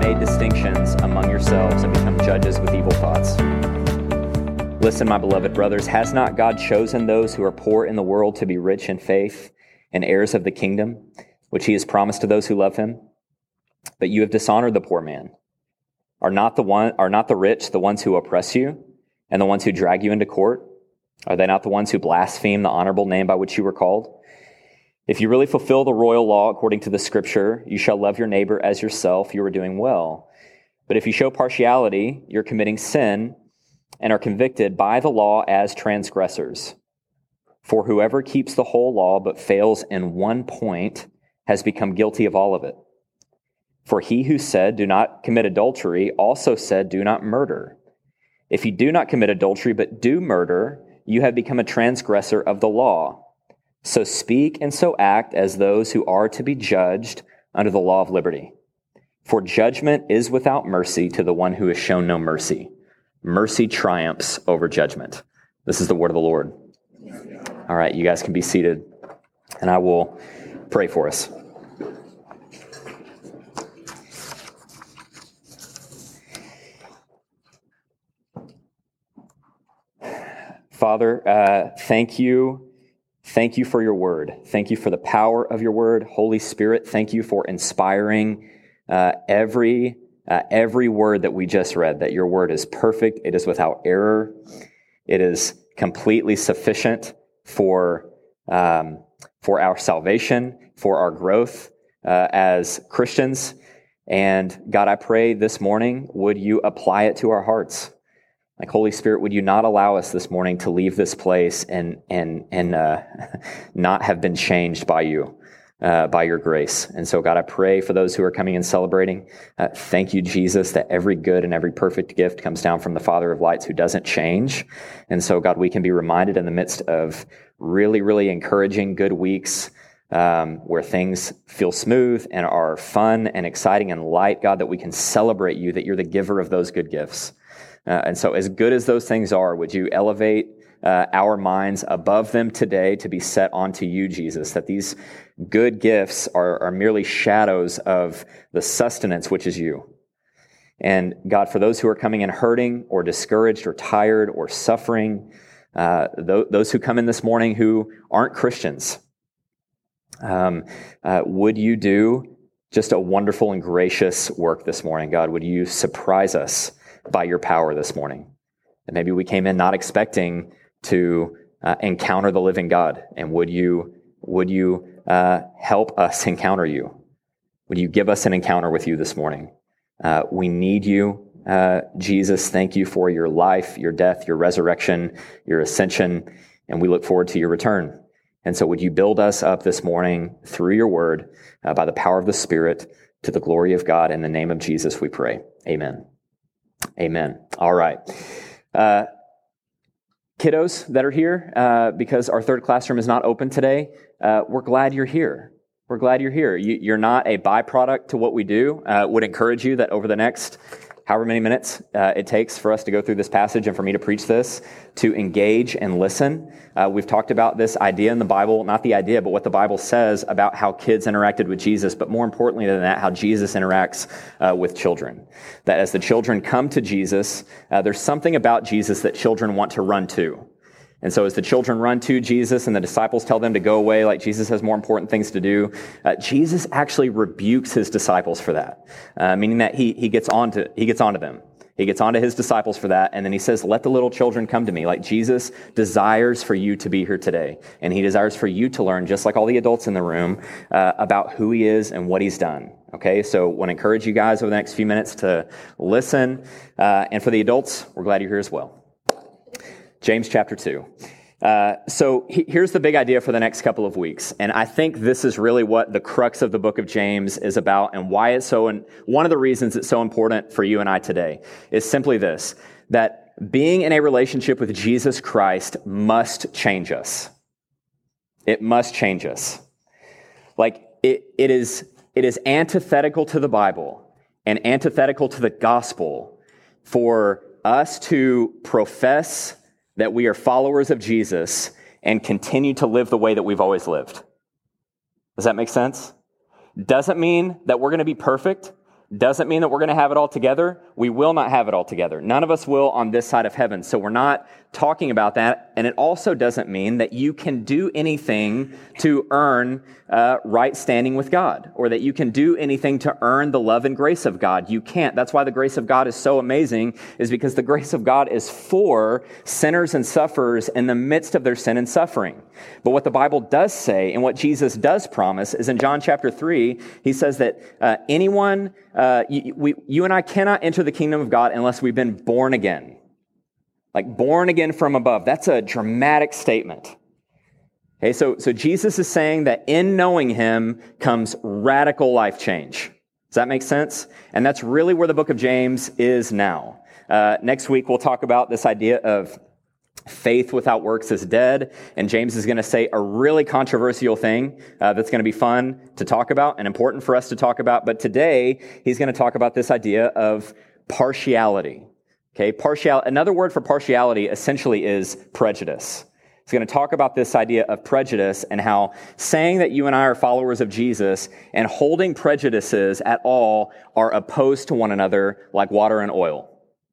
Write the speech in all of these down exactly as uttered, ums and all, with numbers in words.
made distinctions among yourselves and become judges with evil thoughts. Listen, my beloved brothers, has not God chosen those who are poor in the world to be rich in faith and heirs of the kingdom, which he has promised to those who love him? But you have dishonored the poor man. Are not the one, are not the rich the ones who oppress you and the ones who drag you into court? Are they not the ones who blaspheme the honorable name by which you were called? If you really fulfill the royal law according to the scripture, you shall love your neighbor as yourself, you are doing well. But if you show partiality, you're committing sin and are convicted by the law as transgressors. For whoever keeps the whole law but fails in one point has become guilty of all of it. For he who said, do not commit adultery, also said, do not murder. If you do not commit adultery but do murder, you have become a transgressor of the law. So speak and so act as those who are to be judged under the law of liberty. For judgment is without mercy to the one who has shown no mercy. Mercy triumphs over judgment. This is the word of the Lord. All right, you guys can be seated, and I will pray for us. Father, uh, thank you. Thank you for your word. Thank you for the power of your word. Holy Spirit, thank you for inspiring uh, every Uh, every word that we just read, that your word is perfect, it is without error, it is completely sufficient for um, for our salvation, for our growth uh, as Christians. And God, I pray this morning, would you apply it to our hearts? Like, Holy Spirit, would you not allow us this morning to leave this place and and and uh, not have been changed by you? Uh, by your grace. And so, God, I pray for those who are coming and celebrating. Uh, thank you, Jesus, that every good and every perfect gift comes down from the Father of lights who doesn't change. And so, God, we can be reminded in the midst of really, really encouraging good weeks um, where things feel smooth and are fun and exciting and light, God, that we can celebrate you, that you're the giver of those good gifts. Uh, and so as good as those things are, would you elevate Uh, our minds above them today to be set onto you, Jesus, that these good gifts are, are merely shadows of the sustenance, which is you. And God, for those who are coming in hurting or discouraged or tired or suffering, uh, th- those who come in this morning who aren't Christians, um, uh, would you do just a wonderful and gracious work this morning, God? Would you surprise us by your power this morning? And maybe we came in not expecting to uh, encounter the living God. And would you would you uh, help us encounter you? Would you give us an encounter with you this morning? Uh, we need you, uh, Jesus. Thank you for your life, your death, your resurrection, your ascension, and we look forward to your return. And so would you build us up this morning through your word uh, by the power of the Spirit to the glory of God. In the name of Jesus, we pray. Amen. Amen. All right. Uh, Kiddos that are here, uh, because our third classroom is not open today, uh, we're glad you're here. We're glad you're here. You, you're not a byproduct to what we do. Uh, would encourage you that over the next however many minutes uh, it takes for us to go through this passage and for me to preach this, to engage and listen. Uh, we've talked about this idea in the Bible, not the idea, but what the Bible says about how kids interacted with Jesus, but more importantly than that, how Jesus interacts uh, with children. That as the children come to Jesus, uh, there's something about Jesus that children want to run to. And so as the children run to Jesus and the disciples tell them to go away, like Jesus has more important things to do, uh, Jesus actually rebukes his disciples for that, uh, meaning that he he gets on to, he gets onto them. He gets onto his disciples for that, and then he says, let the little children come to me. Like, Jesus desires for you to be here today, and he desires for you to learn, just like all the adults in the room, uh, about who he is and what he's done. Okay, so I want to encourage you guys over the next few minutes to listen, uh, and for the adults, we're glad you're here as well. James chapter two. Uh, so he, here's the big idea for the next couple of weeks. And I think this is really what the crux of the book of James is about and why it's so, and one of the reasons it's so important for you and I today is simply this, that being in a relationship with Jesus Christ must change us. It must change us. Like it, it is, it is antithetical to the Bible and antithetical to the gospel for us to profess that we are followers of Jesus and continue to live the way that we've always lived. Does that make sense? Doesn't mean that we're going to be perfect. Doesn't mean that we're going to have it all together. We will not have it all together. None of us will on this side of heaven. So we're not talking about that. And it also doesn't mean that you can do anything to earn uh, right standing with God, or that you can do anything to earn the love and grace of God. You can't. That's why the grace of God is so amazing, is because the grace of God is for sinners and sufferers in the midst of their sin and suffering. But what the Bible does say, and what Jesus does promise, is in John chapter three, he says that uh, anyone, uh, you, we, you and I cannot enter the kingdom of God unless we've been born again. Like born again from above. That's a dramatic statement. Okay, so, so Jesus is saying that in knowing him comes radical life change. Does that make sense? And that's really where the book of James is now. Uh, next week, we'll talk about this idea of faith without works is dead. And James is going to say a really controversial thing uh, that's going to be fun to talk about and important for us to talk about. But today, he's going to talk about this idea of partiality. Okay, partial. Another word for partiality essentially is prejudice. He's going to talk about this idea of prejudice and how saying that you and I are followers of Jesus and holding prejudices at all are opposed to one another like water and oil.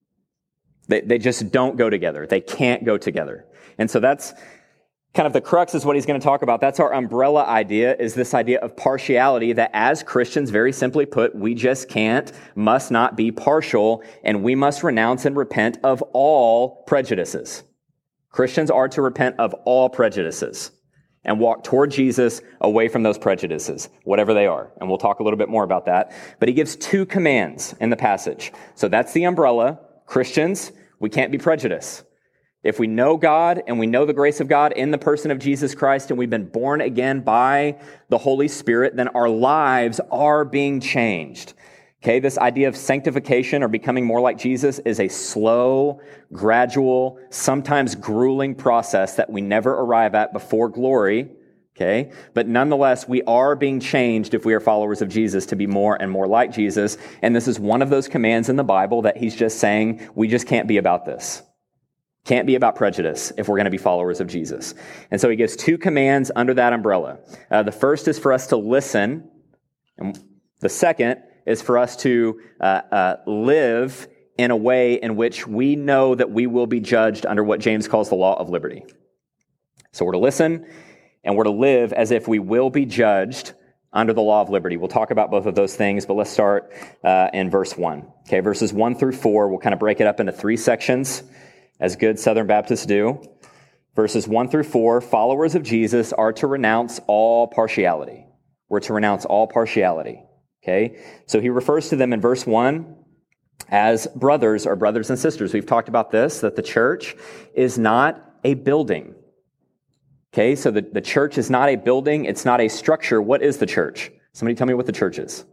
They, they just don't go together. They can't go together. And so that's kind of the crux is what he's going to talk about. That's our umbrella idea, is this idea of partiality, that as Christians, very simply put, we just can't, must not be partial, and we must renounce and repent of all prejudices. Christians are to repent of all prejudices and walk toward Jesus away from those prejudices, whatever they are. And we'll talk a little bit more about that. But he gives two commands in the passage. So that's the umbrella. Christians, we can't be prejudiced. If we know God and we know the grace of God in the person of Jesus Christ and we've been born again by the Holy Spirit, then our lives are being changed. Okay, this idea of sanctification or becoming more like Jesus is a slow, gradual, sometimes grueling process that we never arrive at before glory. Okay, but nonetheless, we are being changed if we are followers of Jesus to be more and more like Jesus. And this is one of those commands in the Bible that he's just saying, we just can't be about this. Can't be about prejudice if we're going to be followers of Jesus. And so he gives two commands under that umbrella. Uh, the first is for us to listen. And the second is for us to uh, uh, live in a way in which we know that we will be judged under what James calls the law of liberty. So we're to listen, and we're to live as if we will be judged under the law of liberty. We'll talk about both of those things, but let's start uh, in verse one. Okay, verses one through four, we'll kind of break it up into three sections, as good Southern Baptists do. Verses one through four, followers of Jesus are to renounce all partiality. We're to renounce all partiality. Okay, so he refers to them in verse one as brothers or brothers and sisters. We've talked about this, that the church is not a building. Okay, so the, the church is not a building. It's not a structure. What is the church? Somebody tell me what the church is.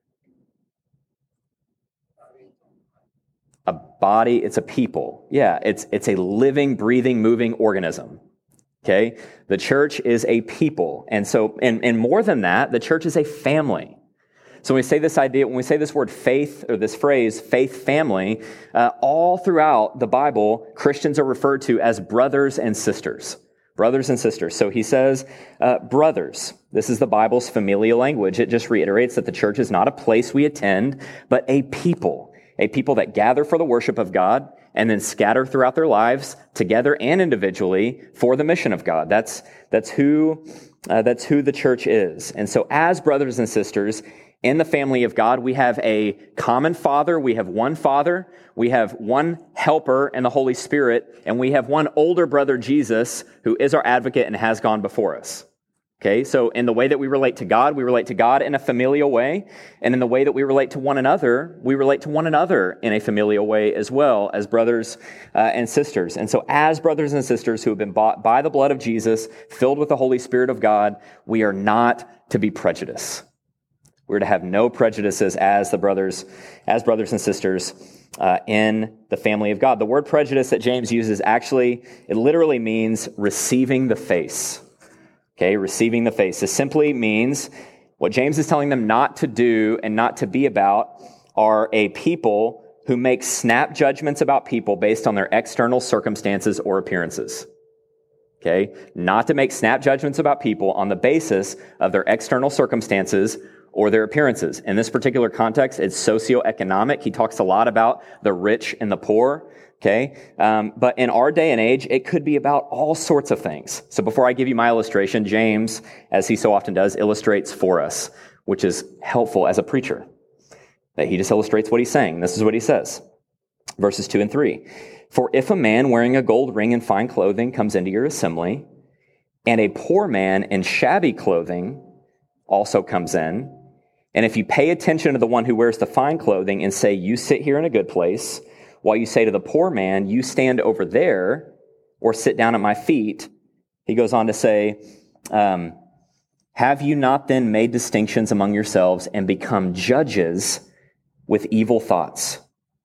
A body, it's a people. Yeah, it's it's a living, breathing, moving organism. Okay, the church is a people. And so, and, and more than that, the church is a family. So when we say this idea, when we say this word faith, or this phrase, faith family, uh, all throughout the Bible, Christians are referred to as brothers and sisters. Brothers and sisters. So he says, uh, brothers. This is the Bible's familial language. It just reiterates that the church is not a place we attend, but a people. A people that gather for the worship of God and then scatter throughout their lives together and individually for the mission of God. That's, that's who, uh, that's who the church is. And so as brothers and sisters, in the family of God, we have a common Father, we have one Father, we have one helper in the Holy Spirit, and we have one older brother, Jesus, who is our advocate and has gone before us. Okay, so in the way that we relate to God, we relate to God in a familial way, and in the way that we relate to one another, we relate to one another in a familial way as well, as brothers uh, and sisters. And so as brothers and sisters who have been bought by the blood of Jesus, filled with the Holy Spirit of God, we are not to be prejudiced. We're to have no prejudices as the brothers, as brothers and sisters uh, in the family of God. The word prejudice that James uses actually, it literally means receiving the face. Okay, receiving the face. This simply means what James is telling them not to do and not to be about are a people who make snap judgments about people based on their external circumstances or appearances. Okay, not to make snap judgments about people on the basis of their external circumstances or their appearances. In this particular context, it's socioeconomic. He talks a lot about the rich and the poor. Okay, um, but in our day and age, it could be about all sorts of things. So before I give you my illustration, James, as he so often does, illustrates for us, which is helpful as a preacher. That he just illustrates what he's saying. This is what he says. Verses two and three. For if a man wearing a gold ring and fine clothing comes into your assembly, and a poor man in shabby clothing also comes in, and if you pay attention to the one who wears the fine clothing and say, you sit here in a good place, while you say to the poor man, you stand over there or sit down at my feet, he goes on to say, um, have you not then made distinctions among yourselves and become judges with evil thoughts?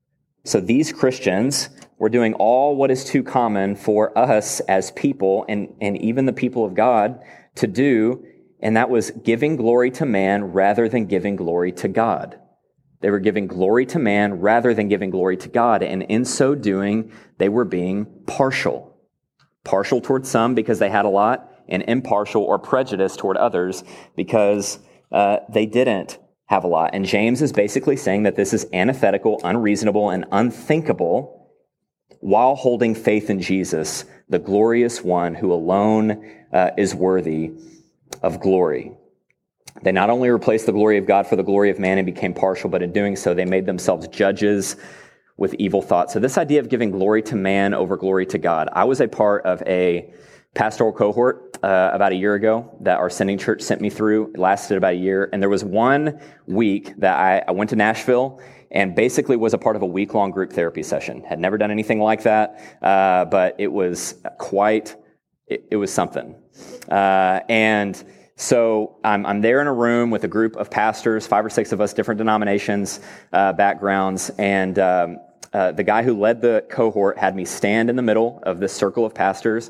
So these Christians were doing all what is too common for us as people and, and even the people of God to do, and that was giving glory to man rather than giving glory to God. They were giving glory to man rather than giving glory to God. And in so doing, they were being partial. Partial toward some because they had a lot, and impartial or prejudiced toward others because uh, they didn't have a lot. And James is basically saying that this is antithetical, unreasonable, and unthinkable while holding faith in Jesus, the glorious one who alone uh, is worthy of glory. They not only replaced the glory of God for the glory of man and became partial, but in doing so, they made themselves judges with evil thoughts. So this idea of giving glory to man over glory to God. I was a part of a pastoral cohort uh, about a year ago that our sending church sent me through. It lasted about a year. And there was one week that I, I went to Nashville and basically was a part of a week-long group therapy session. Had never done anything like that, uh, but it was quite, it, it was something. Uh, and So I'm, I'm there in a room with a group of pastors, five or six of us, different denominations, uh, backgrounds, and um, uh, the guy who led the cohort had me stand in the middle of this circle of pastors,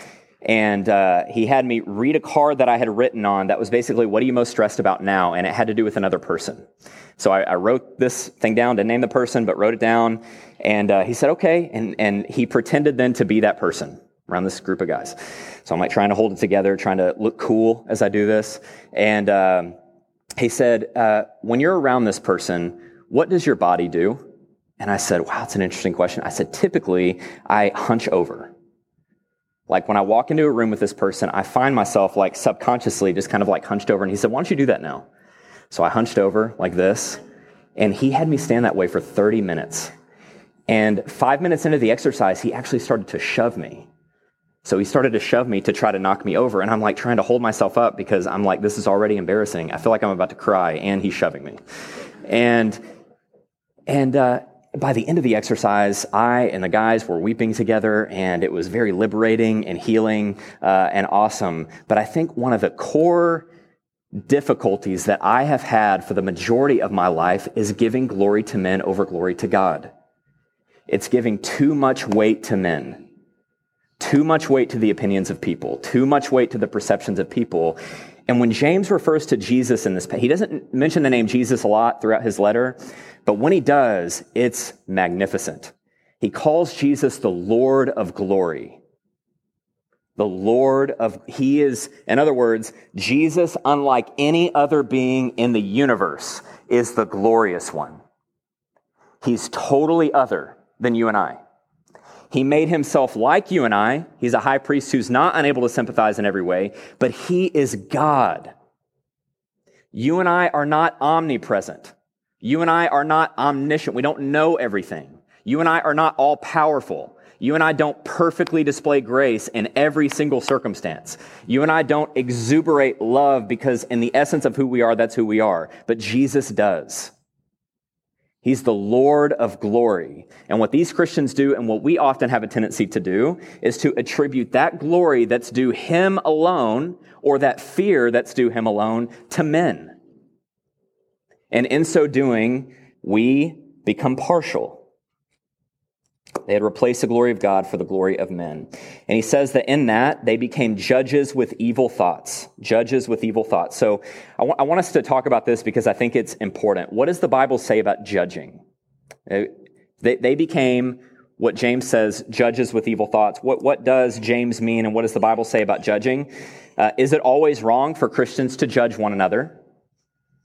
and uh, he had me read a card that I had written on that was basically, what are you most stressed about now? And it had to do with another person. So I, I wrote this thing down, didn't name the person, but wrote it down, and uh, he said, okay, and, and he pretended then to be that person around this group of guys. So I'm like trying to hold it together, trying to look cool as I do this. And um, he said, uh, when you're around this person, what does your body do? And I said, wow, that's an interesting question. I said, typically, I hunch over. Like when I walk into a room with this person, I find myself like subconsciously just kind of like hunched over. And he said, why don't you do that now? So I hunched over like this, and he had me stand that way for thirty minutes. And five minutes into the exercise, he actually started to shove me. So he started to shove me to try to knock me over, and I'm like trying to hold myself up because I'm like, this is already embarrassing. I feel like I'm about to cry, and he's shoving me. And and uh, by the end of the exercise, I and the guys were weeping together, and it was very liberating and healing uh, and awesome. But I think one of the core difficulties that I have had for the majority of my life is giving glory to men over glory to God. It's giving too much weight to men. Too much weight to the opinions of people, too much weight to the perceptions of people. And when James refers to Jesus in this, he doesn't mention the name Jesus a lot throughout his letter, but when he does, it's magnificent. He calls Jesus the Lord of glory. The Lord of, he is, in other words, Jesus, unlike any other being in the universe, is the glorious one. He's totally other than you and I. He made himself like you and I. He's a high priest who's not unable to sympathize in every way, but he is God. You and I are not omnipresent. You and I are not omniscient. We don't know everything. You and I are not all powerful. You and I don't perfectly display grace in every single circumstance. You and I don't exuberate love because in the essence of who we are, that's who we are. But Jesus does. He's the Lord of glory. And what these Christians do, and what we often have a tendency to do, is to attribute that glory that's due him alone, or that fear that's due him alone, to men. And in so doing, we become partial. They had replaced the glory of God for the glory of men. And he says that in that, they became judges with evil thoughts. Judges with evil thoughts. So I, w- I want us to talk about this because I think it's important. What does the Bible say about judging? They, they became, what James says, judges with evil thoughts. What, what does James mean, and what does the Bible say about judging? Uh, is it always wrong for Christians to judge one another?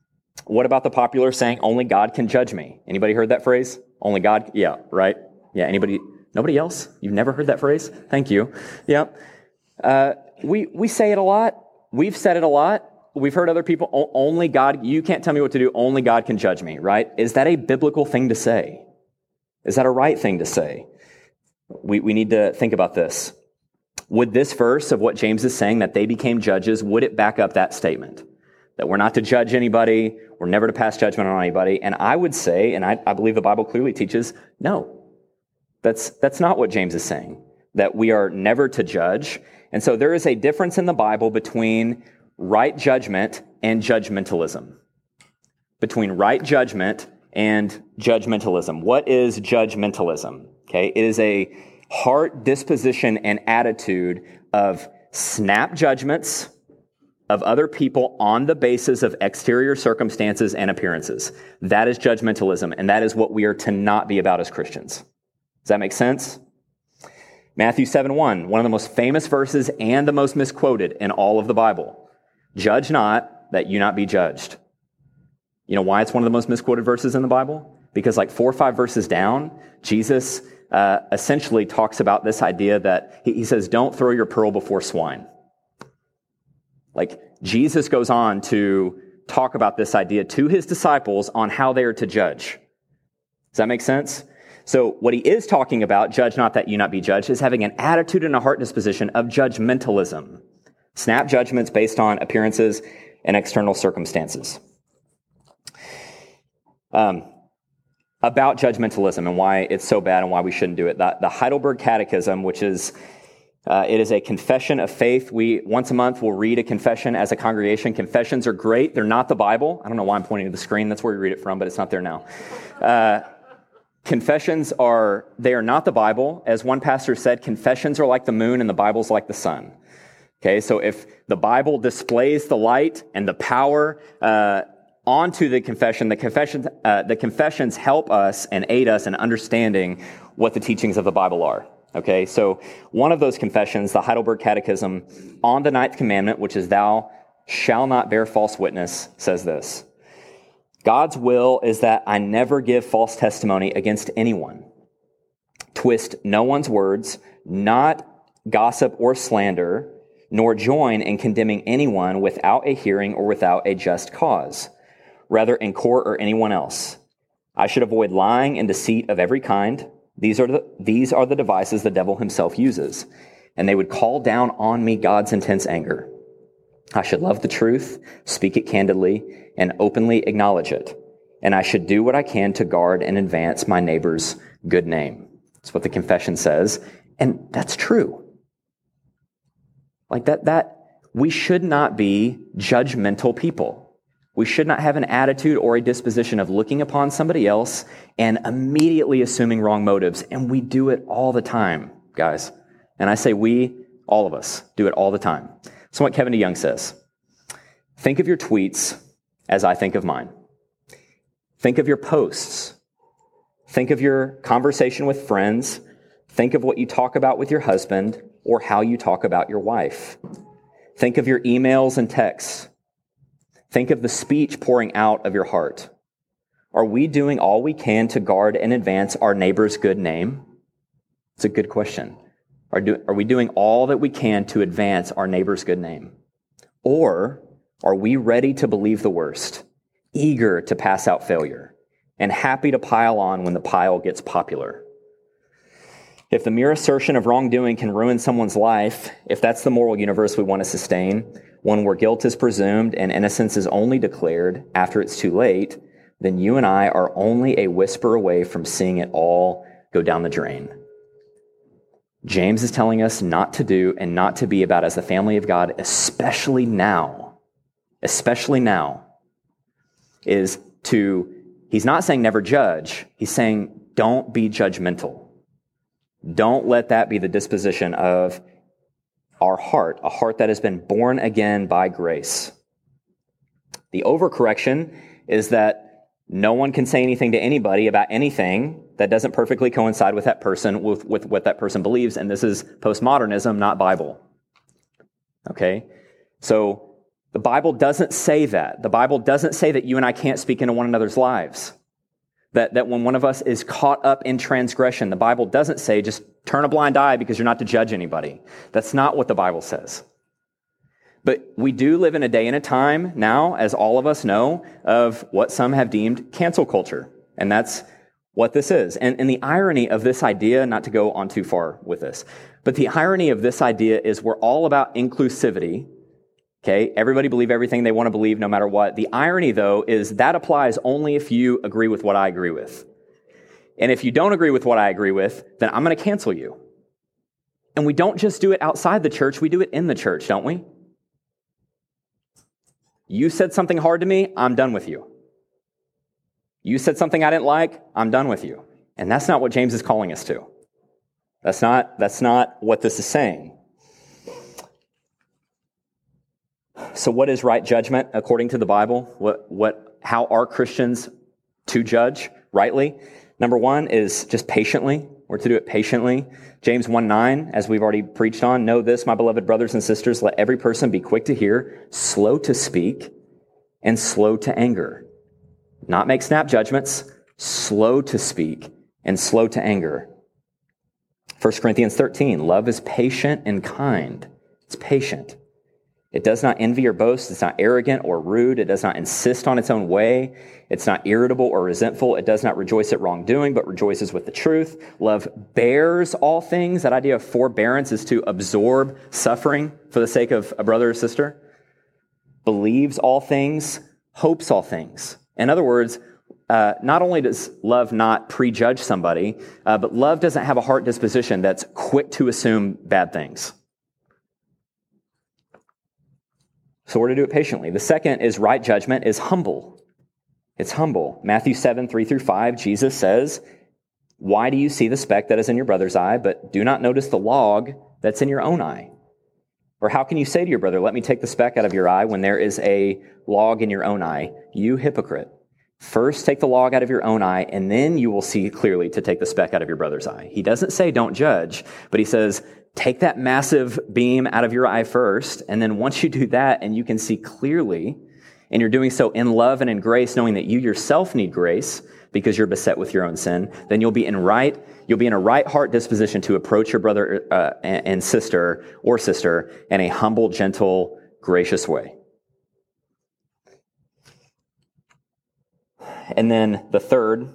what about the popular saying, only God can judge me? Anybody heard that phrase? Only God? Yeah, right? Yeah, anybody? Nobody else? You've never heard that phrase? Thank you. Yeah. Uh, we, we say it a lot. We've said it a lot. We've heard other people, only God, you can't tell me what to do, only God can judge me, right? Is that a biblical thing to say? Is that a right thing to say? We, we need to think about this. Would this verse of what James is saying, that they became judges, would it back up that statement? That we're not to judge anybody, we're never to pass judgment on anybody. And I would say, and I, I believe the Bible clearly teaches, no. That's, that's not what James is saying, that we are never to judge. And so there is a difference in the Bible between right judgment and judgmentalism. Between right judgment and judgmentalism. What is judgmentalism? Okay, it is a heart disposition and attitude of snap judgments of other people on the basis of exterior circumstances and appearances. That is judgmentalism, and that is what we are to not be about as Christians. Does that make sense? Matthew seven one, one of the most famous verses and the most misquoted in all of the Bible. Judge not, that you not be judged. You know why it's one of the most misquoted verses in the Bible? Because like four or five verses down, Jesus uh, essentially talks about this idea that he, he says, don't throw your pearl before swine. Like Jesus goes on to talk about this idea to his disciples on how they are to judge. Does that make sense? So what he is talking about, judge not that you not be judged, is having an attitude and a heart disposition of judgmentalism. Snap judgments based on appearances and external circumstances. Um, about judgmentalism and why it's so bad and why we shouldn't do it. The, the Heidelberg Catechism, which is, uh, it is a confession of faith. We, once a month, will read a confession as a congregation. Confessions are great. They're not the Bible. I don't know why I'm pointing to the screen. That's where we read it from, but it's not there now. Uh, confessions are, they are not the Bible. As one pastor said, confessions are like the moon and the Bible's like the sun. Okay, so if the Bible displays the light and the power uh, onto the confession, the confessions, uh, the confessions help us and aid us in understanding what the teachings of the Bible are. Okay, so one of those confessions, the Heidelberg Catechism, on the ninth commandment, which is thou shalt not bear false witness, says this: God's will is that I never give false testimony against anyone, twist no one's words, not gossip or slander, nor join in condemning anyone without a hearing or without a just cause, rather in court or anyone else. I should avoid lying and deceit of every kind. These are the, these are the devices the devil himself uses, and they would call down on me God's intense anger. I should love the truth, speak it candidly, and openly acknowledge it, and I should do what I can to guard and advance my neighbor's good name. That's what the confession says, and that's true. Like that, that we should not be judgmental people. We should not have an attitude or a disposition of looking upon somebody else and immediately assuming wrong motives. And we do it all the time, guys. And I say we, all of us, do it all the time. So what Kevin DeYoung says: think of your tweets as I think of mine. Think of your posts. Think of your conversation with friends. Think of what you talk about with your husband or how you talk about your wife. Think of your emails and texts. Think of the speech pouring out of your heart. Are we doing all we can to guard and advance our neighbor's good name? It's a good question. Are, do, are we doing all that we can to advance our neighbor's good name? Or are we ready to believe the worst, eager to pass out failure, and happy to pile on when the pile gets popular? If the mere assertion of wrongdoing can ruin someone's life, if that's the moral universe we want to sustain, one where guilt is presumed and innocence is only declared after it's too late, then you and I are only a whisper away from seeing it all go down the drain. James is telling us not to do and not to be about as the family of God, especially now, especially now, is to, he's not saying never judge, he's saying don't be judgmental. Don't let that be the disposition of our heart, a heart that has been born again by grace. The overcorrection is that no one can say anything to anybody about anything that doesn't perfectly coincide with that person, with, with what that person believes, and this is postmodernism, not Bible. Okay? So The Bible doesn't say that. The Bible doesn't say that you and I can't speak into one another's lives. That, that when one of us is caught up in transgression, the Bible doesn't say just turn a blind eye because you're not to judge anybody. That's not what the Bible says. But we do live in a day and a time now, as all of us know, of what some have deemed cancel culture. And that's what this is. And, and the irony of this idea, not to go on too far with this, but the irony of this idea is we're all about inclusivity. Okay, everybody believe everything they want to believe no matter what. The irony, though, is that applies only if you agree with what I agree with. And if you don't agree with what I agree with, then I'm going to cancel you. And we don't just do it outside the church, we do it in the church, don't we? You said something hard to me, I'm done with you. You said something I didn't like, I'm done with you. And that's not what James is calling us to. That's not, that's not what this is saying. So what is right judgment according to the Bible? What, what, how are Christians to judge rightly? Number one is just patiently. We're to do it patiently. James one nine, as we've already preached on, know this, my beloved brothers and sisters, let every person be quick to hear, slow to speak, and slow to anger. Not make snap judgments, slow to speak, and slow to anger. First Corinthians thirteen, love is patient and kind. It's patient. It does not envy or boast. It's not arrogant or rude. It does not insist on its own way. It's not irritable or resentful. It does not rejoice at wrongdoing, but rejoices with the truth. Love bears all things. That idea of forbearance is to absorb suffering for the sake of a brother or sister. Believes all things, hopes all things. In other words, uh, not only does love not prejudge somebody, uh, but love doesn't have a heart disposition that's quick to assume bad things. So we're to do it patiently. The second is right judgment is humble. It's humble. Matthew seven, three through five, Jesus says, why do you see the speck that is in your brother's eye, but do not notice the log that's in your own eye? Or how can you say to your brother, let me take the speck out of your eye when there is a log in your own eye? You hypocrite. First take the log out of your own eye, and then you will see clearly to take the speck out of your brother's eye. He doesn't say don't judge, but he says, take that massive beam out of your eye first, and then once you do that and you can see clearly, and you're doing so in love and in grace, knowing that you yourself need grace because you're beset with your own sin, then you'll be in right, you'll be in a right heart disposition to approach your brother uh, and sister or sister in a humble, gentle, gracious way. And then the third,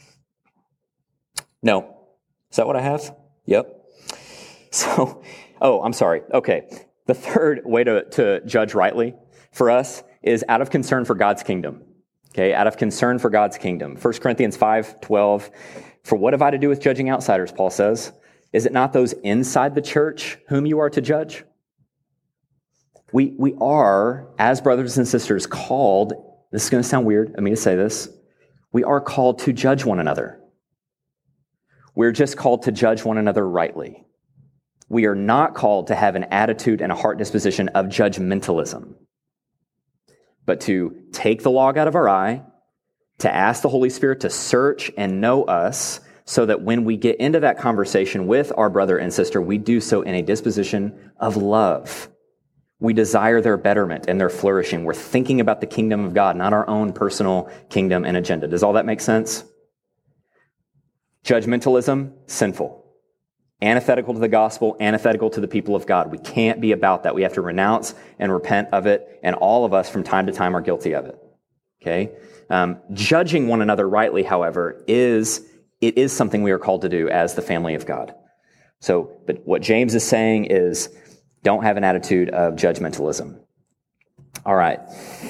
no, is that what I have? Yep. So, oh, I'm sorry. Okay. The third way to, to judge rightly for us is out of concern for God's kingdom. Okay, out of concern for God's kingdom. First Corinthians five twelve, for what have I to do with judging outsiders, Paul says? Is it not those inside the church whom you are to judge? We, we are, as brothers and sisters, called, this is going to sound weird of me to say this, we are called to judge one another. We're just called to judge one another rightly. We are not called to have an attitude and a heart disposition of judgmentalism, but to take the log out of our eye, to ask the Holy Spirit to search and know us so that when we get into that conversation with our brother and sister, we do so in a disposition of love. We desire their betterment and their flourishing. We're thinking about the kingdom of God, not our own personal kingdom and agenda. Does all that make sense? Judgmentalism, sinful. Antithetical to the gospel, antithetical to the people of God. We can't be about that. We have to renounce and repent of it, and all of us from time to time are guilty of it. Okay? Um, judging one another rightly, however, is it is something we are called to do as the family of God. So, but what James is saying is, don't have an attitude of judgmentalism. All right.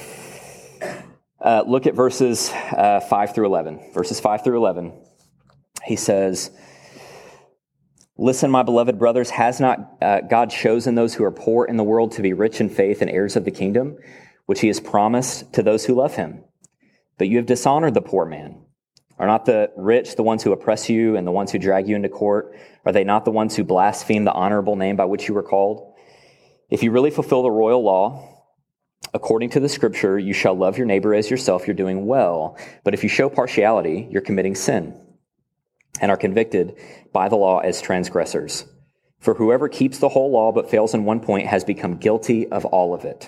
Uh, look at verses uh, five through eleven. Verses five through eleven. He says, listen, my beloved brothers, has not uh, God chosen those who are poor in the world to be rich in faith and heirs of the kingdom, which he has promised to those who love him? But you have dishonored the poor man. Are not the rich the ones who oppress you and the ones who drag you into court? Are they not the ones who blaspheme the honorable name by which you were called? If you really fulfill the royal law, according to the scripture, you shall love your neighbor as yourself, you're doing well. But if you show partiality, you're committing sin and are convicted by the law as transgressors. For whoever keeps the whole law but fails in one point has become guilty of all of it.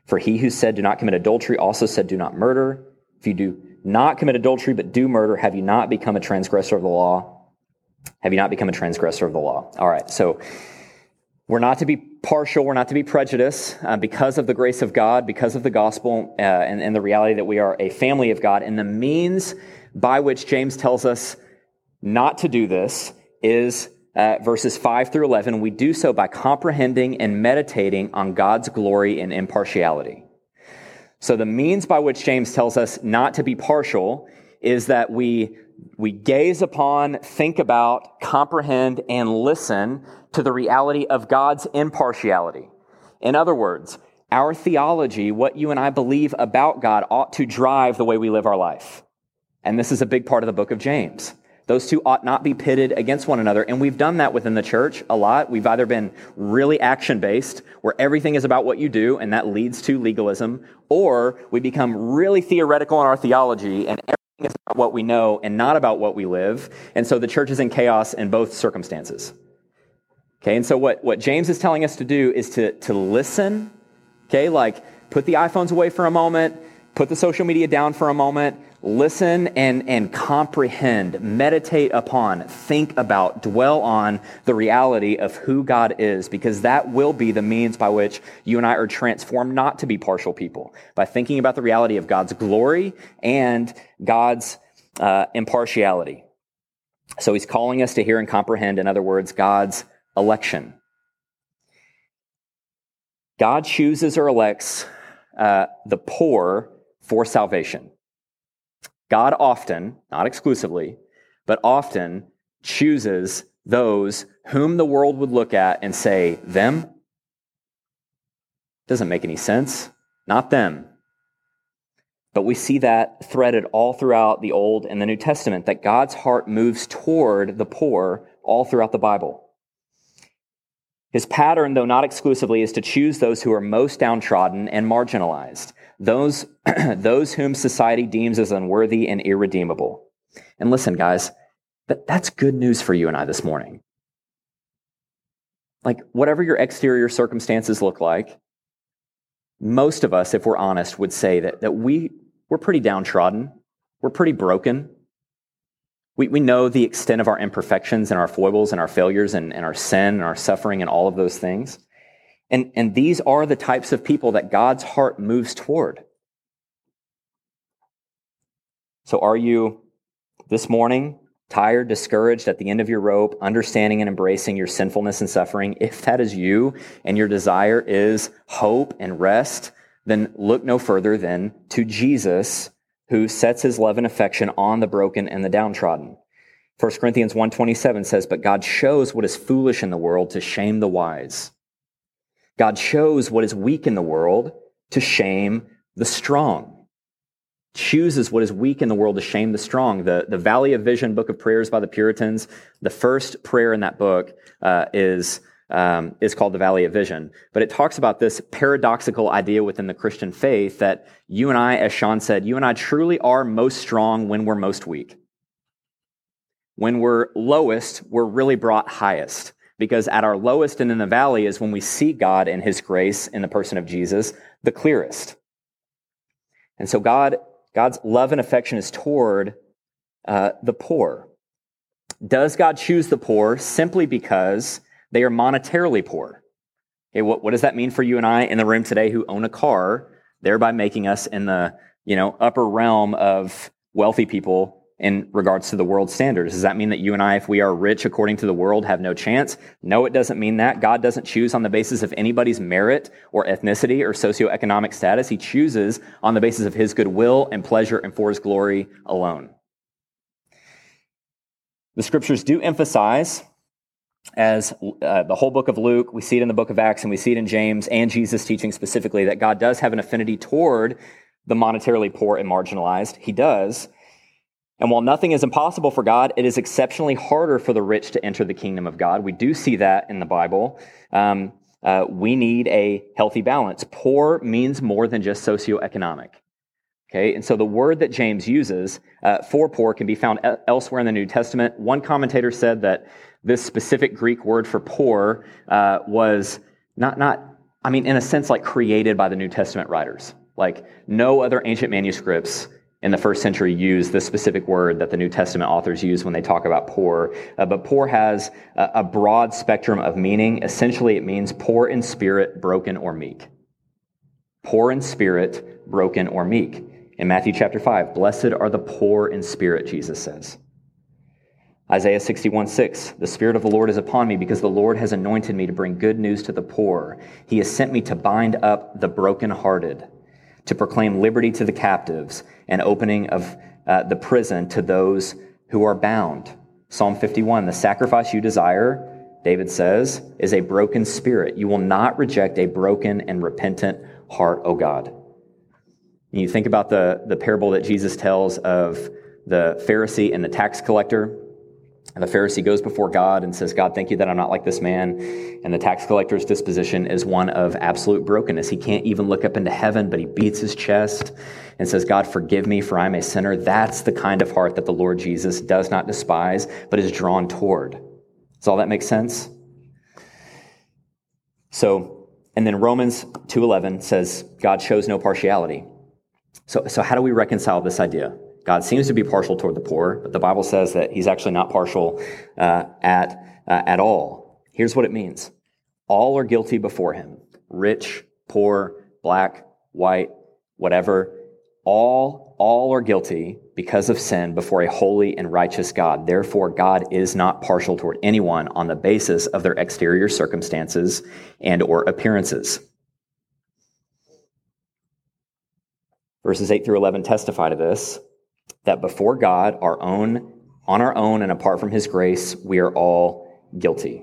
For he who said, do not commit adultery, also said, do not murder. If you do not commit adultery, but do murder, have you not become a transgressor of the law? Have you not become a transgressor of the law? All right, so we're not to be partial, we're not to be prejudiced uh, because of the grace of God, because of the gospel, uh, and, and the reality that we are a family of God. And the means by which James tells us not to do this is uh, verses five through eleven. We do so by comprehending and meditating on God's glory and impartiality. So the means by which James tells us not to be partial is that we we gaze upon, think about, comprehend, and listen to the reality of God's impartiality. In other words, our theology, what you and I believe about God, ought to drive the way we live our life. And this is a big part of the book of James. Those two ought not be pitted against one another. And we've done that within the church a lot. We've either been really action-based, where everything is about what you do, and that leads to legalism, or we become really theoretical in our theology, and everything is about what we know and not about what we live. And so the church is in chaos in both circumstances. Okay, and so what, what James is telling us to do is to, to listen, okay, like put the iPhones away for a moment, put the social media down for a moment, listen and, and comprehend, meditate upon, think about, dwell on the reality of who God is, because that will be the means by which you and I are transformed not to be partial people, by thinking about the reality of God's glory and God's uh, impartiality. So he's calling us to hear and comprehend, in other words, God's election. God chooses or elects uh, the poor for salvation. God often, not exclusively, but often chooses those whom the world would look at and say, them? Doesn't make any sense. Not them. But we see that threaded all throughout the Old and the New Testament, that God's heart moves toward the poor all throughout the Bible. His pattern, though not exclusively, is to choose those who are most downtrodden and marginalized, those, those whom society deems as unworthy and irredeemable. And listen, guys, that, that's good news for you and I this morning. Like, whatever your exterior circumstances look like, most of us, if we're honest, would say that, that we, we're pretty downtrodden. We're pretty broken. We, we know the extent of our imperfections and our foibles and our failures and, and our sin and our suffering and all of those things. And, and these are the types of people that God's heart moves toward. So are you, this morning, tired, discouraged, at the end of your rope, understanding and embracing your sinfulness and suffering? If that is you and your desire is hope and rest, then look no further than to Jesus, who sets his love and affection on the broken and the downtrodden. First Corinthians one twenty-seven says, but God shows what is foolish in the world to shame the wise. God shows what is weak in the world to shame the strong. Chooses what is weak in the world to shame the strong. The, the Valley of Vision book of prayers by the Puritans, the first prayer in that book uh, is Um, is called the Valley of Vision. But it talks about this paradoxical idea within the Christian faith that you and I, as Sean said, you and I truly are most strong when we're most weak. When we're lowest, we're really brought highest. Because at our lowest and in the valley is when we see God and his grace in the person of Jesus the clearest. And so God, God's love and affection is toward uh, the poor. Does God choose the poor simply because they are monetarily poor? Okay, what, what does that mean for you and I in the room today who own a car, thereby making us in the, you know, upper realm of wealthy people in regards to the world standards? Does that mean that you and I, if we are rich according to the world, have no chance? No, it doesn't mean that. God doesn't choose on the basis of anybody's merit or ethnicity or socioeconomic status. He chooses on the basis of his goodwill and pleasure and for his glory alone. The scriptures do emphasize, as uh, the whole book of Luke, we see it in the book of Acts, and we see it in James and Jesus teaching specifically, that God does have an affinity toward the monetarily poor and marginalized. He does. And while nothing is impossible for God, it is exceptionally harder for the rich to enter the kingdom of God. We do see that in the Bible. Um, uh, we need a healthy balance. Poor means more than just socioeconomic. Okay, and so the word that James uses uh, for poor can be found e- elsewhere in the New Testament. One commentator said that this specific Greek word for poor uh, was not, not I mean, in a sense, like created by the New Testament writers. Like no other ancient manuscripts in the first century use this specific word that the New Testament authors use when they talk about poor. Uh, but poor has a, a broad spectrum of meaning. Essentially, it means poor in spirit, broken, or meek. Poor in spirit, broken, or meek. In Matthew chapter five, blessed are the poor in spirit, Jesus says. Isaiah sixty-one six, the Spirit of the Lord is upon me because the Lord has anointed me to bring good news to the poor. He has sent me to bind up the brokenhearted, to proclaim liberty to the captives and opening of uh, the prison to those who are bound. Psalm fifty-one, the sacrifice you desire, David says, is a broken spirit. You will not reject a broken and repentant heart, O God. And you think about the, the parable that Jesus tells of the Pharisee and the tax collector. And the Pharisee goes before God and says, God, thank you that I'm not like this man. And the tax collector's disposition is one of absolute brokenness. He can't even look up into heaven, but he beats his chest and says, God, forgive me, for I'm a sinner. That's the kind of heart that the Lord Jesus does not despise, but is drawn toward. Does all that make sense? So, and then Romans two eleven says, God shows no partiality. So, so how do we reconcile this idea? God seems to be partial toward the poor, but the Bible says that he's actually not partial uh, at uh, at all. Here's what it means. All are guilty before him. Rich, poor, black, white, whatever. All, all are guilty because of sin before a holy and righteous God. Therefore, God is not partial toward anyone on the basis of their exterior circumstances and or appearances. Verses eight through eleven testify to this, that before God, our own, on our own and apart from his grace, we are all guilty.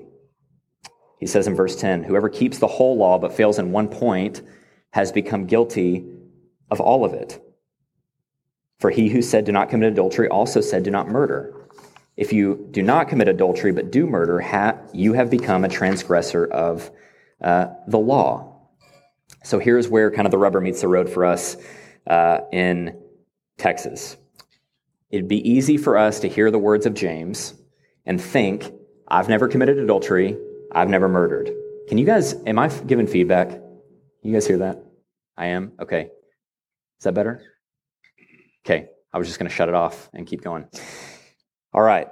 He says in verse ten, whoever keeps the whole law but fails in one point has become guilty of all of it. For he who said, do not commit adultery also said, do not murder. If you do not commit adultery but do murder, ha- you have become a transgressor of uh, the law. So here's where kind of the rubber meets the road for us uh, in Texas. It'd be easy for us to hear the words of James and think, I've never committed adultery, I've never murdered. Can you guys, am I giving feedback? You guys hear that? I am? Okay. Is that better? Okay. I was just going to shut it off and keep going. All right.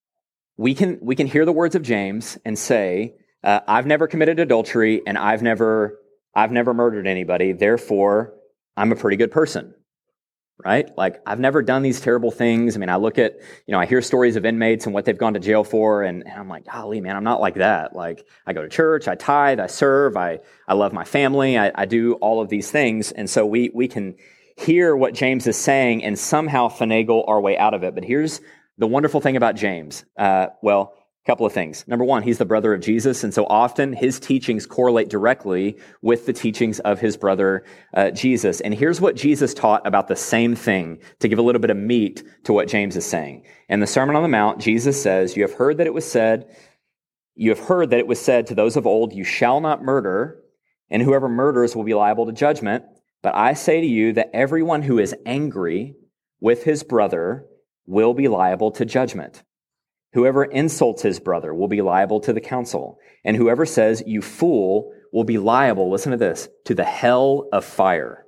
We can, we can hear the words of James and say, uh, I've never committed adultery and I've never, I've never murdered anybody. Therefore, I'm a pretty good person. Right? Like, I've never done these terrible things. I mean, I look at, you know, I hear stories of inmates and what they've gone to jail for, and, and I'm like, golly, man, I'm not like that. Like, I go to church, I tithe, I serve, I, I love my family, I, I do all of these things. And so we, we can hear what James is saying and somehow finagle our way out of it. But here's the wonderful thing about James. Uh, well, a couple of things. Number one, he's the brother of Jesus, and so often his teachings correlate directly with the teachings of his brother uh, Jesus. And here's what Jesus taught about the same thing, to give a little bit of meat to what James is saying. In the Sermon on the Mount, Jesus says, you have heard that it was said, you have heard that it was said to those of old, you shall not murder, and whoever murders will be liable to judgment. But I say to you that everyone who is angry with his brother will be liable to judgment. Whoever insults his brother will be liable to the council, and whoever says, you fool, will be liable, listen to this, to the hell of fire.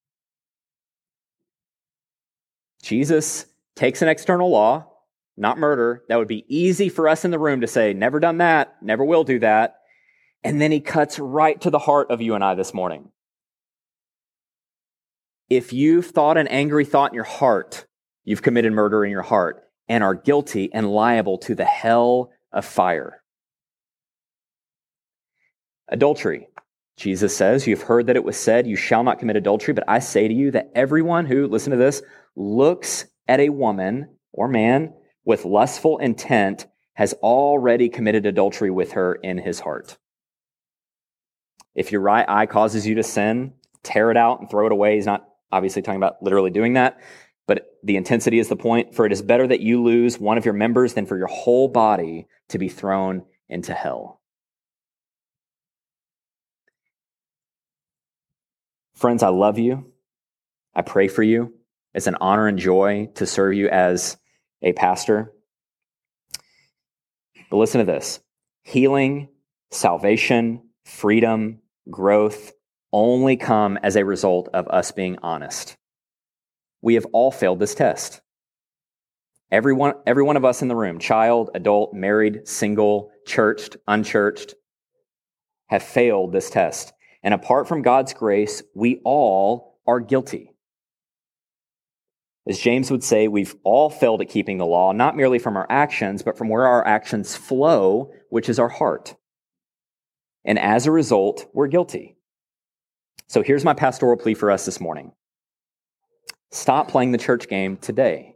Jesus takes an external law, not murder. That would be easy for us in the room to say, never done that, never will do that. And then he cuts right to the heart of you and I this morning. If you've thought an angry thought in your heart, you've committed murder in your heart and are guilty and liable to the hell of fire. Adultery. Jesus says, you've heard that it was said, you shall not commit adultery, but I say to you that everyone who, listen to this, looks at a woman or man with lustful intent has already committed adultery with her in his heart. If your right eye causes you to sin, tear it out and throw it away. He's not obviously talking about literally doing that, but the intensity is the point. For it is better that you lose one of your members than for your whole body to be thrown into hell. Friends, I love you. I pray for you. It's an honor and joy to serve you as a pastor. But listen to this. Healing, salvation, freedom, growth only come as a result of us being honest. We have all failed this test. Every one, every one of us in the room, child, adult, married, single, churched, unchurched, have failed this test. And apart from God's grace, we all are guilty. As James would say, we've all failed at keeping the law, not merely from our actions, but from where our actions flow, which is our heart. And as a result, we're guilty. So here's my pastoral plea for us this morning. Stop playing the church game today,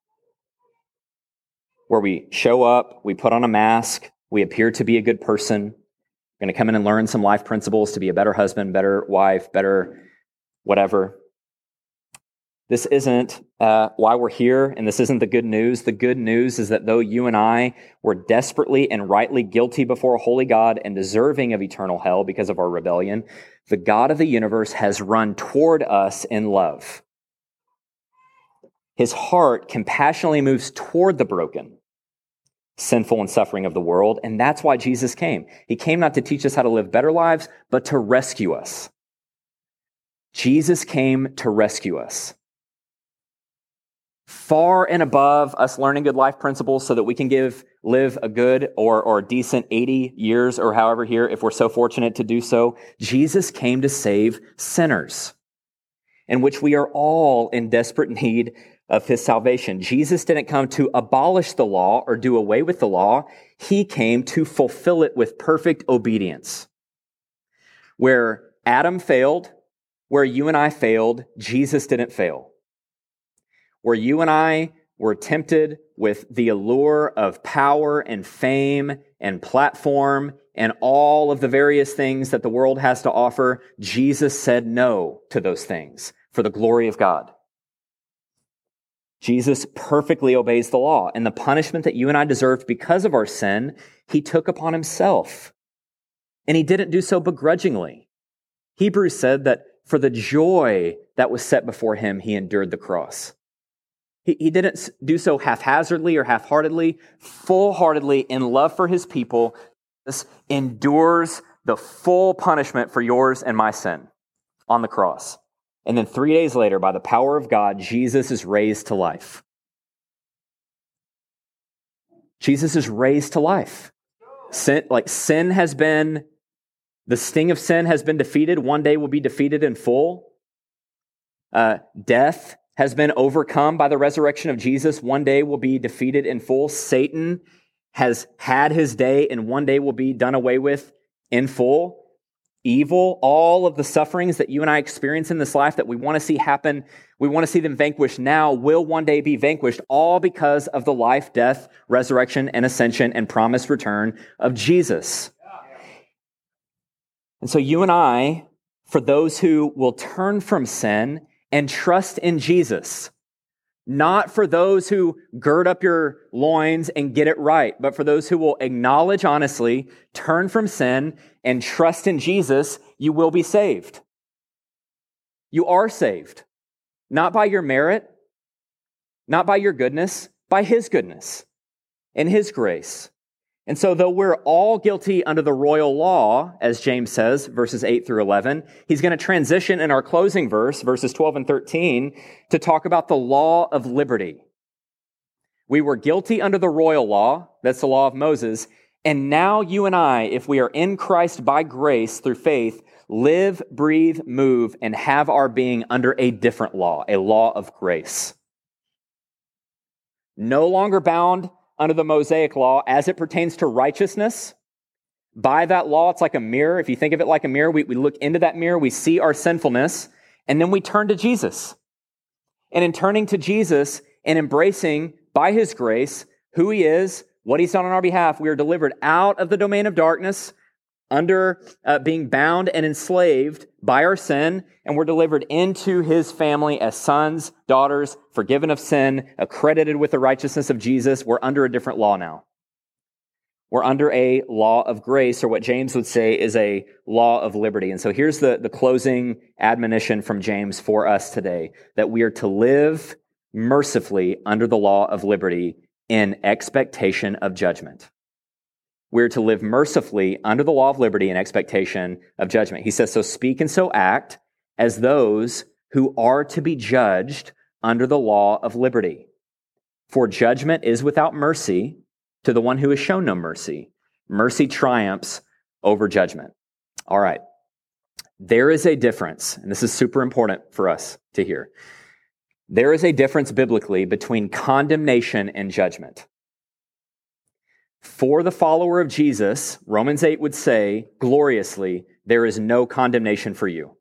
where we show up, we put on a mask, we appear to be a good person, we're going to come in and learn some life principles to be a better husband, better wife, better whatever. This isn't uh, why we're here, and this isn't the good news. The good news is that though you and I were desperately and rightly guilty before a holy God and deserving of eternal hell because of our rebellion, the God of the universe has run toward us in love. His heart compassionately moves toward the broken, sinful, and suffering of the world, and that's why Jesus came. He came not to teach us how to live better lives, but to rescue us. Jesus came to rescue us. Far and above us learning good life principles so that we can give live a good or, or decent eighty years or however here, if we're so fortunate to do so, Jesus came to save sinners, in which we are all in desperate need of his salvation. Jesus didn't come to abolish the law or do away with the law. He came to fulfill it with perfect obedience. Where Adam failed, where you and I failed, Jesus didn't fail. Where you and I were tempted with the allure of power and fame and platform and all of the various things that the world has to offer, Jesus said no to those things for the glory of God. Jesus perfectly obeys the law, and the punishment that you and I deserved because of our sin, he took upon himself. And he didn't do so begrudgingly. Hebrews said that for the joy that was set before him, he endured the cross. He, he didn't do so haphazardly or half-heartedly, full-heartedly in love for his people. This endures the full punishment for yours and my sin on the cross. And then three days later, by the power of God, Jesus is raised to life. Jesus is raised to life. Sin, like sin has been, the sting of sin has been defeated. One day will be defeated in full. Uh, death has been overcome by the resurrection of Jesus. One day will be defeated in full. Satan has had his day and one day will be done away with in full. Evil, all of the sufferings that you and I experience in this life that we want to see happen, we want to see them vanquished now, will one day be vanquished, all because of the life, death, resurrection, and ascension and promised return of Jesus. And so you and I, for those who will turn from sin and trust in Jesus, not for those who gird up your loins and get it right, but for those who will acknowledge honestly, turn from sin, and trust in Jesus, you will be saved. You are saved, not by your merit, not by your goodness, by his goodness and his grace. And so though we're all guilty under the royal law, as James says, verses eight through eleven, he's going to transition in our closing verse, verses twelve and thirteen, to talk about the law of liberty. We were guilty under the royal law, that's the law of Moses, and now you and I, if we are in Christ by grace through faith, live, breathe, move, and have our being under a different law, a law of grace. No longer bound under the Mosaic law as it pertains to righteousness. By that law, it's like a mirror. If you think of it like a mirror, we, we look into that mirror, we see our sinfulness, and then we turn to Jesus. And in turning to Jesus and embracing by his grace who he is, what he's done on our behalf, we are delivered out of the domain of darkness, under uh, being bound and enslaved by our sin, and we're delivered into his family as sons, daughters, forgiven of sin, accredited with the righteousness of Jesus. We're under a different law now. We're under a law of grace, or what James would say is a law of liberty. And so here's the, the closing admonition from James for us today, that we are to live mercifully under the law of liberty in expectation of judgment. we're to live mercifully under the law of liberty in expectation of judgment. He says, so speak and so act as those who are to be judged under the law of liberty. For judgment is without mercy to the one who has shown no mercy. Mercy triumphs over judgment. All right. There is a difference, and this is super important for us to hear. There is a difference biblically between condemnation and judgment. For the follower of Jesus, Romans eight would say, gloriously, there is no condemnation for you.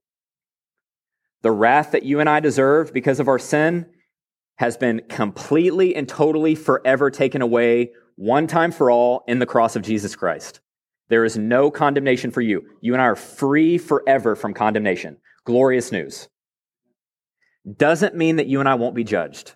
The wrath that you and I deserved because of our sin has been completely and totally forever taken away one time for all in the cross of Jesus Christ. There is no condemnation for you. You and I are free forever from condemnation. Glorious news. Doesn't mean that you and I won't be judged.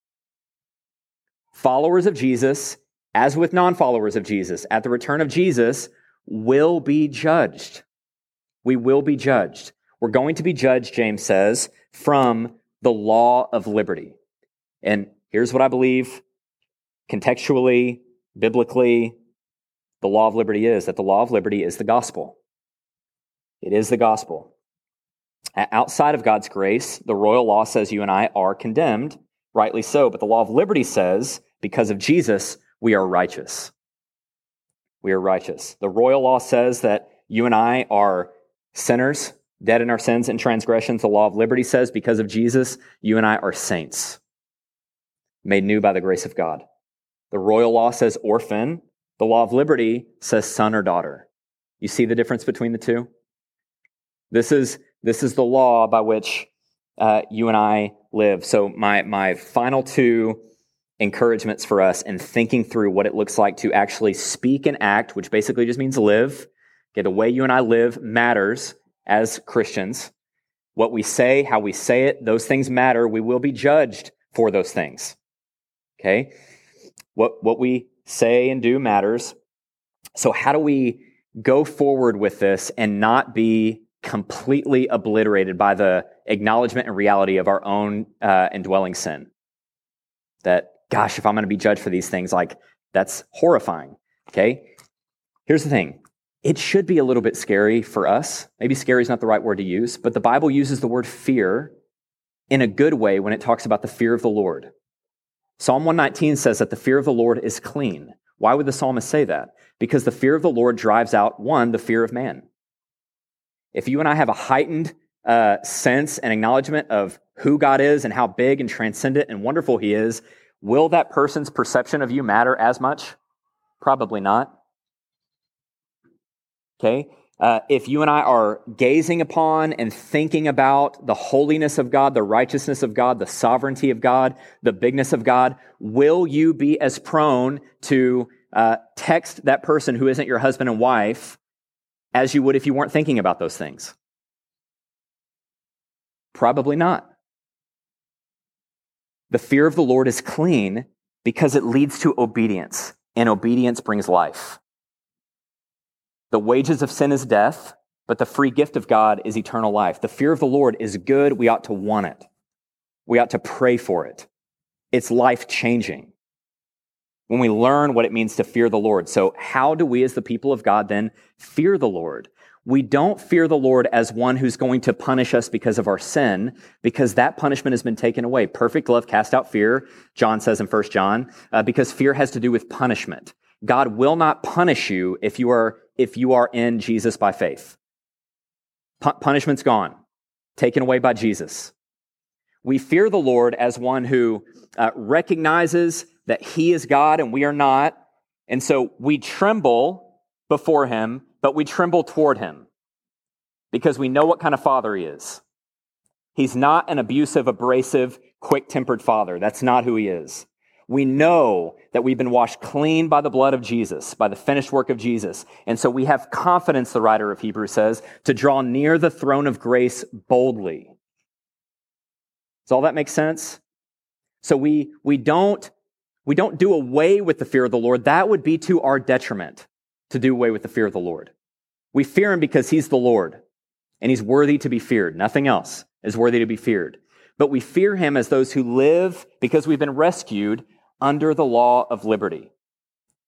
Followers of Jesus, as with non-followers of Jesus, at the return of Jesus, will be judged. We will be judged. We're going to be judged, James says, from the law of liberty. And here's what I believe contextually, biblically, the law of liberty is, that the law of liberty is the gospel. It is the gospel. Outside of God's grace, the royal law says you and I are condemned, rightly so, but the law of liberty says, because of Jesus, we are righteous. We are righteous. The royal law says that you and I are sinners, dead in our sins and transgressions. The law of liberty says, because of Jesus, you and I are saints, made new by the grace of God. The royal law says orphan. The law of liberty says son or daughter. You see the difference between the two? This is this is the law by which uh, you and I live. So my my final two encouragements for us in thinking through what it looks like to actually speak and act, which basically just means live. Okay, the way you and I live matters as Christians. What we say, how we say it, those things matter. We will be judged for those things. Okay? What what we say and do matters. So how do we go forward with this and not be completely obliterated by the acknowledgement and reality of our own uh, indwelling sin? That, gosh, if I'm going to be judged for these things, like, that's horrifying. Okay? Here's the thing. It should be a little bit scary for us. Maybe scary is not the right word to use, but the Bible uses the word fear in a good way when it talks about the fear of the Lord. Psalm one nineteen says that the fear of the Lord is clean. Why would the psalmist say that? Because the fear of the Lord drives out, one, the fear of man. If you and I have a heightened uh, sense and acknowledgement of who God is and how big and transcendent and wonderful He is, will that person's perception of you matter as much? Probably not. Okay? Uh, if you and I are gazing upon and thinking about the holiness of God, the righteousness of God, the sovereignty of God, the bigness of God, will you be as prone to uh, text that person who isn't your husband and wife as you would if you weren't thinking about those things? Probably not. The fear of the Lord is clean because it leads to obedience, and obedience brings life. The wages of sin is death, but the free gift of God is eternal life. The fear of the Lord is good. We ought to want it. We ought to pray for it. It's life-changing when we learn what it means to fear the Lord. So how do we as the people of God then fear the Lord? We don't fear the Lord as one who's going to punish us because of our sin, because that punishment has been taken away. Perfect love cast out fear, John says in First John, uh, because fear has to do with punishment. God will not punish you if you are if you are in Jesus by faith. P- punishment's gone, taken away by Jesus. We fear the Lord as one who uh, recognizes that He is God and we are not, and so we tremble before Him, but we tremble toward Him because we know what kind of Father He is. He's not an abusive, abrasive, quick-tempered Father. That's not who He is. We know that we've been washed clean by the blood of Jesus, by the finished work of Jesus. And so we have confidence, the writer of Hebrews says, to draw near the throne of grace boldly. Does all that make sense? So we, we, don't, we don't do away with the fear of the Lord. That would be to our detriment, to do away with the fear of the Lord. We fear Him because He's the Lord, and He's worthy to be feared. Nothing else is worthy to be feared. But we fear Him as those who live because we've been rescued under the law of liberty.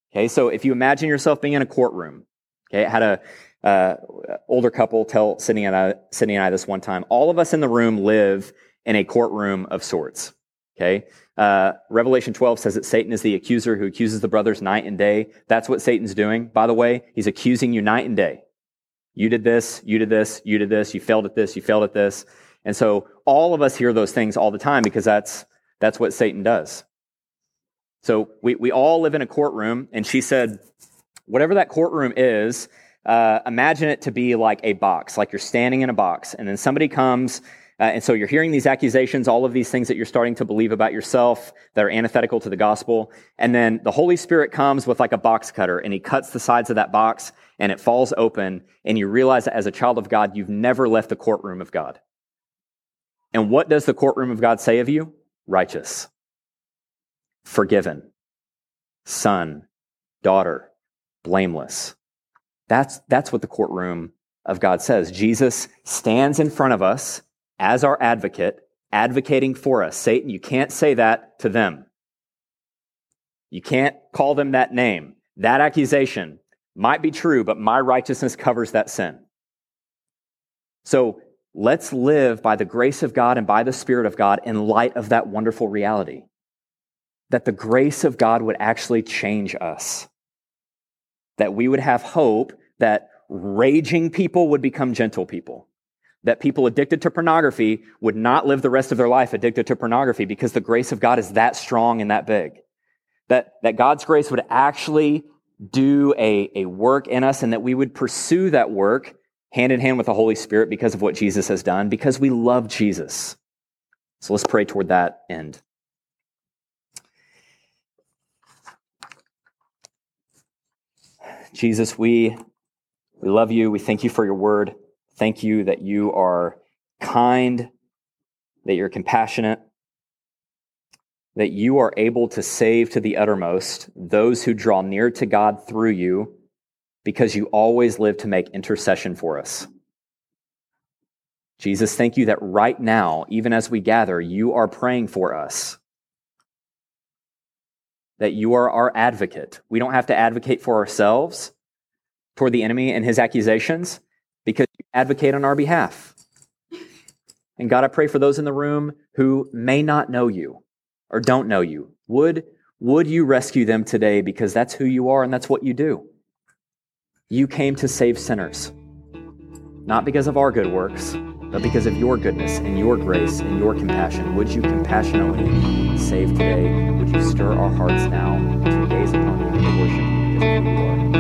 Okay, so if you imagine yourself being in a courtroom, okay, I had a uh, older couple tell Sydney and, I, Sydney and I this one time. All of us in the room live in a courtroom of sorts. Okay, uh, Revelation twelve says that Satan is the accuser who accuses the brothers night and day. That's what Satan's doing. By the way, he's accusing you night and day. You did this, you did this, you did this, you failed at this, you failed at this. And so all of us hear those things all the time because that's that's what Satan does. So we, we all live in a courtroom, and she said, whatever that courtroom is, uh, imagine it to be like a box, like you're standing in a box, and then somebody comes, uh, and so you're hearing these accusations, all of these things that you're starting to believe about yourself that are antithetical to the gospel, and then the Holy Spirit comes with like a box cutter, and he cuts the sides of that box, and it falls open, and you realize that as a child of God, you've never left the courtroom of God. And what does the courtroom of God say of you? Righteous, forgiven, son, daughter, blameless. That's, that's what the courtroom of God says. Jesus stands in front of us as our advocate, advocating for us. Satan, you can't say that to them. You can't call them that name. That accusation might be true, but my righteousness covers that sin. So let's live by the grace of God and by the Spirit of God in light of that wonderful reality. That the grace of God would actually change us. That we would have hope that raging people would become gentle people. That people addicted to pornography would not live the rest of their life addicted to pornography because the grace of God is that strong and that big. That, that God's grace would actually do a, a work in us, and that we would pursue that work hand in hand with the Holy Spirit because of what Jesus has done, because we love Jesus. So let's pray toward that end. Jesus, we, we love you. We thank you for your word. Thank you that you are kind, that you're compassionate, that you are able to save to the uttermost those who draw near to God through you, because you always live to make intercession for us. Jesus, thank you that right now, even as we gather, you are praying for us. That you are our advocate. We don't have to advocate for ourselves toward the enemy and his accusations, because you advocate on our behalf. And God, I pray for those in the room who may not know you or don't know you. Would, would you rescue them today, because that's who you are and that's what you do. You came to save sinners, not because of our good works, but because of your goodness and your grace and your compassion. Would you compassionately save today? Would you stir our hearts now to gaze upon you and to worship you because of who you are?